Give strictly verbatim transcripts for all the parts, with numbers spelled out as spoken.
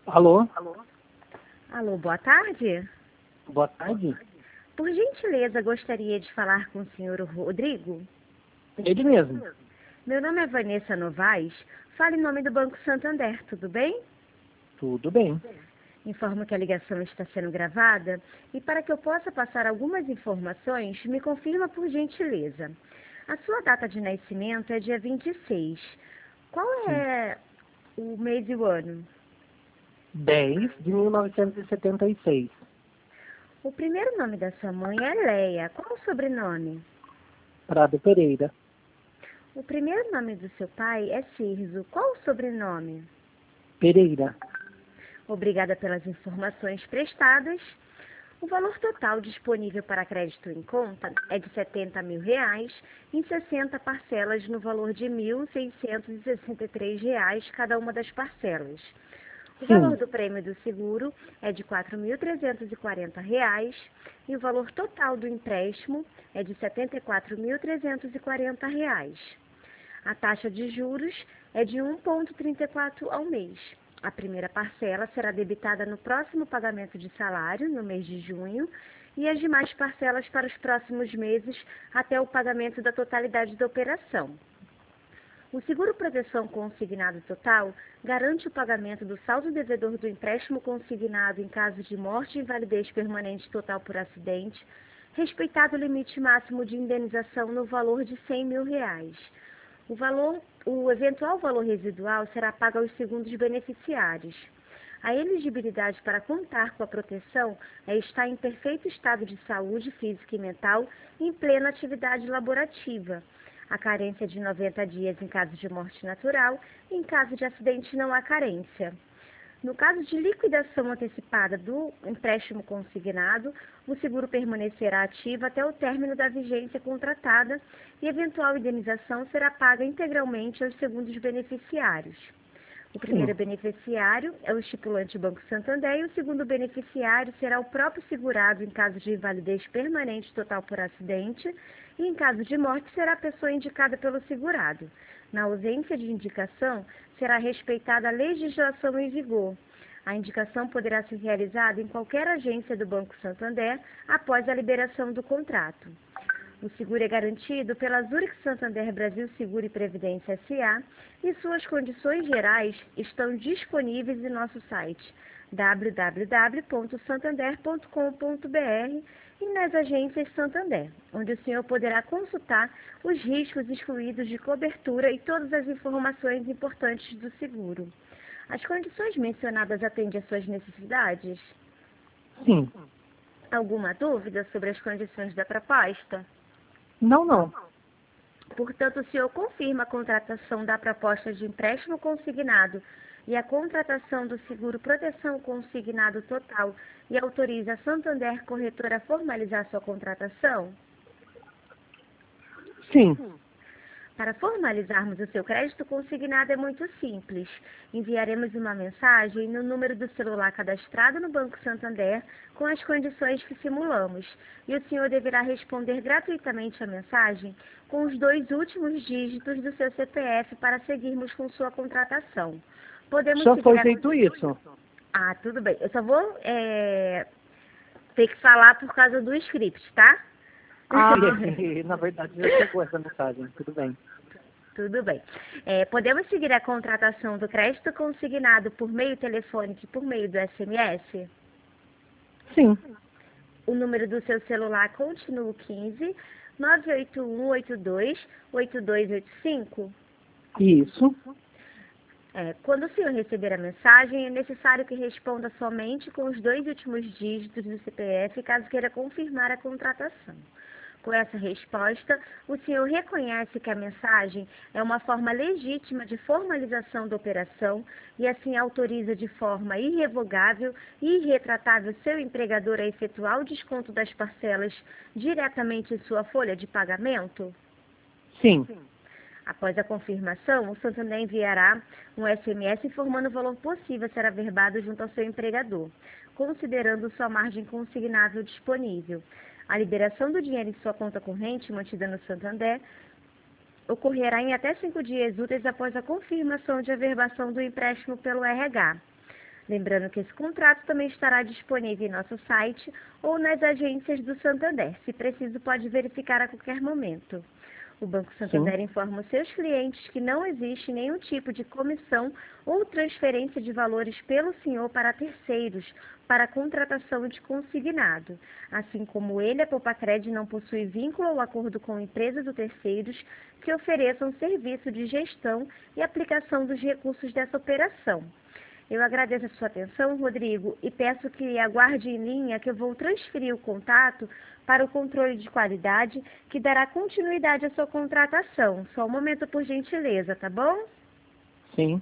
Alô? Alô, boa tarde. Boa tarde. Por gentileza, gostaria de falar com o senhor Rodrigo? Ele mesmo. Meu nome é Vanessa Novaes. Falo em nome do Banco Santander, tudo bem? Tudo bem. Informo que a ligação está sendo gravada e para que eu possa passar algumas informações, me confirma por gentileza. A sua data de nascimento é dia vinte e seis. Qual é o mês e o ano? dez de mil novecentos e setenta e seis. O primeiro nome da sua mãe é Leia. Qual o sobrenome? Prado Pereira. O primeiro nome do seu pai é Cirzo. Qual o sobrenome? Pereira. Obrigada pelas informações prestadas. O valor total disponível para crédito em conta é de setenta mil reais em sessenta parcelas no valor de mil seiscentos e sessenta e três reais cada uma das parcelas. O Sim. valor do prêmio do seguro é de quatro mil trezentos e quarenta reais e o valor total do empréstimo é de setenta e quatro mil trezentos e quarenta reais. A taxa de juros é de um vírgula trinta e quatro ao mês. A primeira parcela será debitada no próximo pagamento de salário, no mês de junho, e as demais parcelas para os próximos meses até o pagamento da totalidade da operação. O seguro proteção consignado total garante o pagamento do saldo devedor do empréstimo consignado em caso de morte e invalidez permanente total por acidente, respeitado o limite máximo de indenização no valor de cem mil reais. O, valor, o eventual valor residual será pago aos segundos beneficiários. A elegibilidade para contar com a proteção é estar em perfeito estado de saúde física e mental em plena atividade laborativa. A carência de noventa dias em caso de morte natural e em caso de acidente não há carência. No caso de liquidação antecipada do empréstimo consignado, o seguro permanecerá ativo até o término da vigência contratada e eventual indenização será paga integralmente aos segundos beneficiários. O primeiro Sim. beneficiário é o estipulante Banco Santander e o segundo beneficiário será o próprio segurado em caso de invalidez permanente total por acidente e em caso de morte será a pessoa indicada pelo segurado. Na ausência de indicação, será respeitada a legislação em vigor. A indicação poderá ser realizada em qualquer agência do Banco Santander após a liberação do contrato. O seguro é garantido pela Zurich Santander Brasil Seguro e Previdência S A e suas condições gerais estão disponíveis em nosso site w w w ponto santander ponto com ponto b r e nas agências Santander, onde o senhor poderá consultar os riscos excluídos de cobertura e todas as informações importantes do seguro. As condições mencionadas atendem às suas necessidades? Sim. Alguma dúvida sobre as condições da proposta? Não, não. Portanto, o senhor confirma a contratação da proposta de empréstimo consignado e a contratação do seguro proteção consignado total e autoriza a Santander Corretora a formalizar sua contratação? Sim. Para formalizarmos o seu crédito consignado é muito simples. Enviaremos uma mensagem no número do celular cadastrado no Banco Santander com as condições que simulamos. E o senhor deverá responder gratuitamente a mensagem com os dois últimos dígitos do seu C P F para seguirmos com sua contratação. Podemos Já seguir foi a... feito isso. Ah, tudo bem. Eu só vou é, ter que falar por causa do script, tá? Ah, na verdade já chegou essa mensagem. Tudo bem. Tudo bem. É, podemos seguir a contratação do crédito consignado por meio telefônico e por meio do S M S? Sim. O número do seu celular continua o quinze, nove oito um oito dois, oito dois oito cinco? Isso. É, quando o senhor receber a mensagem, é necessário que responda somente com os dois últimos dígitos do C P F, caso queira confirmar a contratação. Com essa resposta, o senhor reconhece que a mensagem é uma forma legítima de formalização da operação e assim autoriza de forma irrevogável e irretratável seu empregador a efetuar o desconto das parcelas diretamente em sua folha de pagamento? Sim. Após a confirmação, o Santander enviará um S M S informando o valor possível a ser averbado junto ao seu empregador, considerando sua margem consignável disponível. A liberação do dinheiro em sua conta corrente, mantida no Santander, ocorrerá em até cinco dias úteis após a confirmação de averbação do empréstimo pelo R H. Lembrando que esse contrato também estará disponível em nosso site ou nas agências do Santander. Se preciso, pode verificar a qualquer momento. O Banco Santander Sim. informa os seus clientes que não existe nenhum tipo de comissão ou transferência de valores pelo senhor para terceiros para a contratação de consignado. Assim como ele, a Poupacred não possui vínculo ou acordo com empresas ou terceiros que ofereçam serviço de gestão e aplicação dos recursos dessa operação. Eu agradeço a sua atenção, Rodrigo, e peço que aguarde em linha que eu vou transferir o contato para o controle de qualidade, que dará continuidade à sua contratação. Só um momento, por gentileza, tá bom? Sim.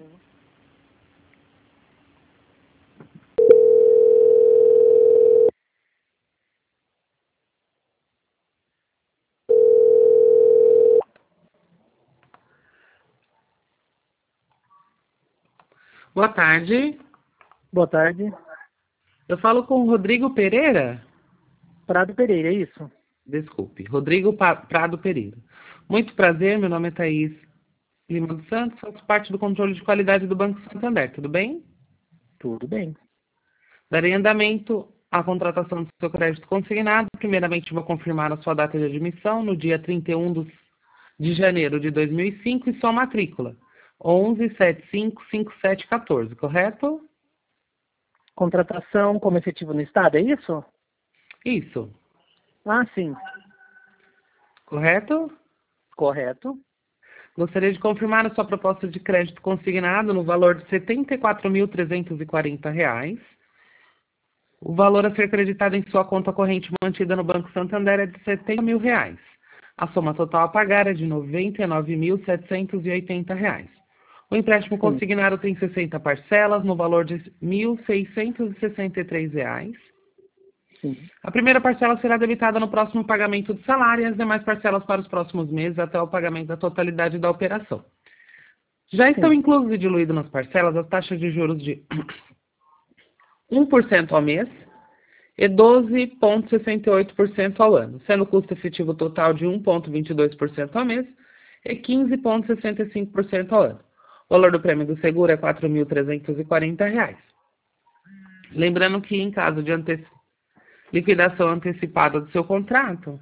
Boa tarde. Boa tarde. Eu falo com o Rodrigo Pereira? Prado Pereira, é isso? Desculpe, Rodrigo Pa- Prado Pereira. Muito prazer, meu nome é Thaís Lima dos Santos, faço parte do controle de qualidade do Banco Santander, tudo bem? Tudo bem. Darei andamento à contratação do seu crédito consignado. Primeiramente, vou confirmar a sua data de admissão no dia trinta e um dos- de janeiro de dois mil e cinco e sua matrícula, onze sete cinco cinco sete um quatro, correto? Contratação como efetivo no Estado, é isso? Isso, Ah, sim. correto? Correto. Gostaria de confirmar a sua proposta de crédito consignado no valor de setenta e quatro mil trezentos e quarenta reais. O valor a ser creditado em sua conta corrente mantida no Banco Santander é de setenta mil reais. A soma total a pagar é de noventa e nove mil setecentos e oitenta reais. O empréstimo Sim. consignado tem sessenta parcelas no valor de mil seiscentos e sessenta e três reais. Sim. A primeira parcela será debitada no próximo pagamento do salário e as demais parcelas para os próximos meses até o pagamento da totalidade da operação. Já estão Sim. inclusos e diluídos nas parcelas as taxas de juros de um por cento ao mês e doze vírgula sessenta e oito por cento ao ano, sendo o custo efetivo total de um vírgula vinte e dois por cento ao mês e quinze vírgula sessenta e cinco por cento ao ano. O valor do prêmio do seguro é quatro mil trezentos e quarenta reais. Lembrando que, em caso de ante... liquidação antecipada do seu contrato...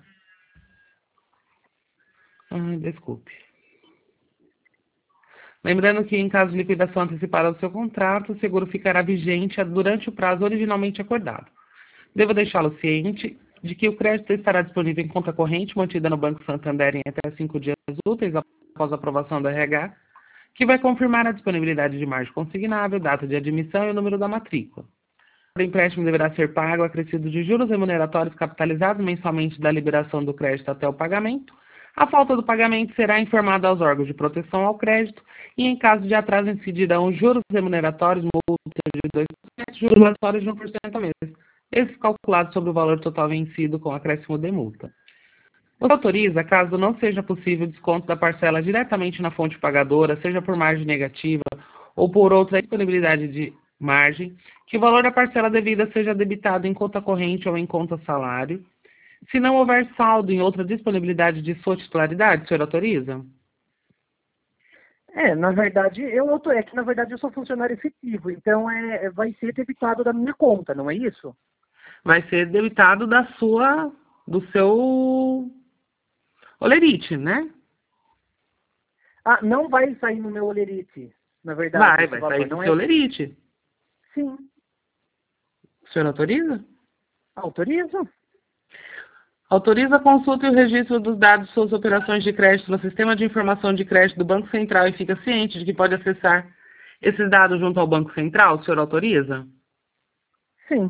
Ah, desculpe. Lembrando que, em caso de liquidação antecipada do seu contrato, o seguro ficará vigente durante o prazo originalmente acordado. Devo deixá-lo ciente de que o crédito estará disponível em conta corrente mantida no Banco Santander em até cinco dias úteis após a aprovação do R H, que vai confirmar a disponibilidade de margem consignável, data de admissão e o número da matrícula. O empréstimo deverá ser pago acrescido de juros remuneratórios capitalizados mensalmente da liberação do crédito até o pagamento. A falta do pagamento será informada aos órgãos de proteção ao crédito e, em caso de atraso, incidirão os juros remuneratórios, multas de dois por cento, juros regulatórios de um por cento ao mês. Esses calculados sobre o valor total vencido com acréscimo de multa. Você autoriza, caso não seja possível desconto da parcela diretamente na fonte pagadora, seja por margem negativa ou por outra disponibilidade de margem, que o valor da parcela devida seja debitado em conta corrente ou em conta salário, se não houver saldo em outra disponibilidade de sua titularidade, o senhor autoriza? É, na verdade, eu auto- é que na verdade eu sou funcionário efetivo, então é, vai ser debitado da minha conta, não é isso? Vai ser debitado da sua, do seu olerite, né? Ah, não vai sair no meu olerite, na verdade, Vai, esse vai valor, sair do não seu é? olerite. Sim, O senhor autoriza? autorizo. Autoriza a consulta e o registro dos dados de suas operações de crédito no Sistema de Informação de Crédito do Banco Central e fica ciente de que pode acessar esses dados junto ao Banco Central? O senhor autoriza? Sim,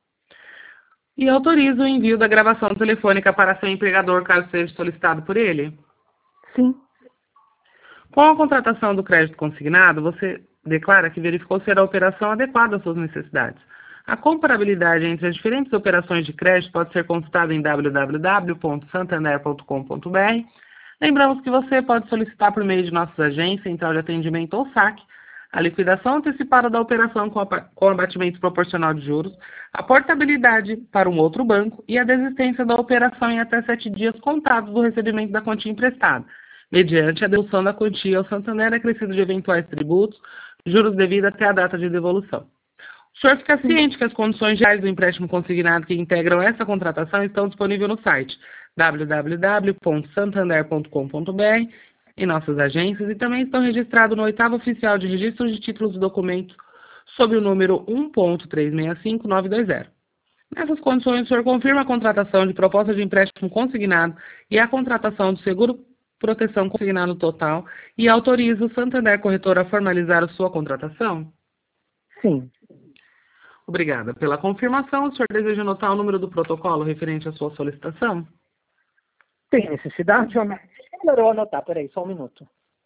E autoriza o envio da gravação telefônica para seu empregador, caso seja solicitado por ele? sim, Com a contratação do crédito consignado, você declara que verificou ser a operação adequada às suas necessidades. A comparabilidade entre as diferentes operações de crédito pode ser consultada em w w w ponto santander ponto com ponto b r. Lembramos que você pode solicitar por meio de nossas agências, Central de Atendimento ou saque, a liquidação antecipada da operação com, com abatimento proporcional de juros, a portabilidade para um outro banco e a desistência da operação em até sete dias contados do recebimento da quantia emprestada, mediante a dedução da quantia ao Santander acrescido de eventuais tributos, juros devidos até a data de devolução. O senhor fica ciente que as condições gerais do empréstimo consignado que integram essa contratação estão disponíveis no site w w w ponto santander ponto com ponto b r, em nossas agências, e também estão registrados no oitavo oficial de registro de títulos e documentos sob o número um ponto três seis cinco nove dois zero. Nessas condições, o senhor confirma a contratação de proposta de empréstimo consignado e a contratação do seguro proteção consignado total e autoriza o Santander Corretora a formalizar a sua contratação? Sim. Obrigada pela confirmação. O senhor deseja anotar o número do protocolo referente à sua solicitação? Tem necessidade? Melhor eu anotar, peraí, só um minuto.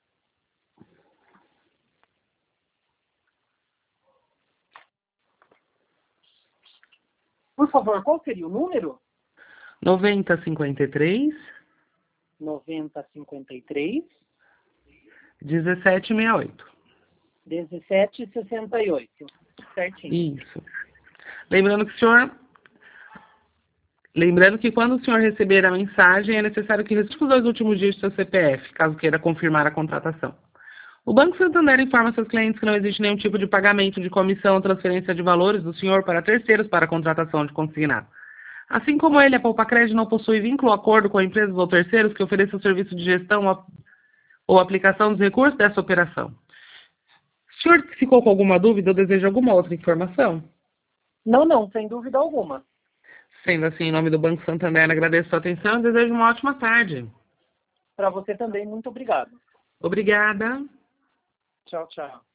Por favor, qual seria o número? noventa cinquenta e três, noventa cinquenta e três, dezessete sessenta e oito. dezessete sessenta e oito. Certinho. Isso. Lembrando que o senhor... Lembrando que quando o senhor receber a mensagem, é necessário que registre os dois últimos dias do seu C P F, caso queira confirmar a contratação. O Banco Santander informa seus clientes que não existe nenhum tipo de pagamento de comissão ou transferência de valores do senhor para terceiros para a contratação de consignado. Assim como ele, a Poupa-Crédito não possui vínculo ou acordo com empresas ou terceiros que ofereçam serviço de gestão ou aplicação dos recursos dessa operação. O senhor ficou com alguma dúvida ou deseja alguma outra informação? Não, não, sem dúvida alguma. Sendo assim, em nome do Banco Santander, agradeço a sua atenção e desejo uma ótima tarde. Para você também, muito obrigado. Obrigada. Tchau, tchau.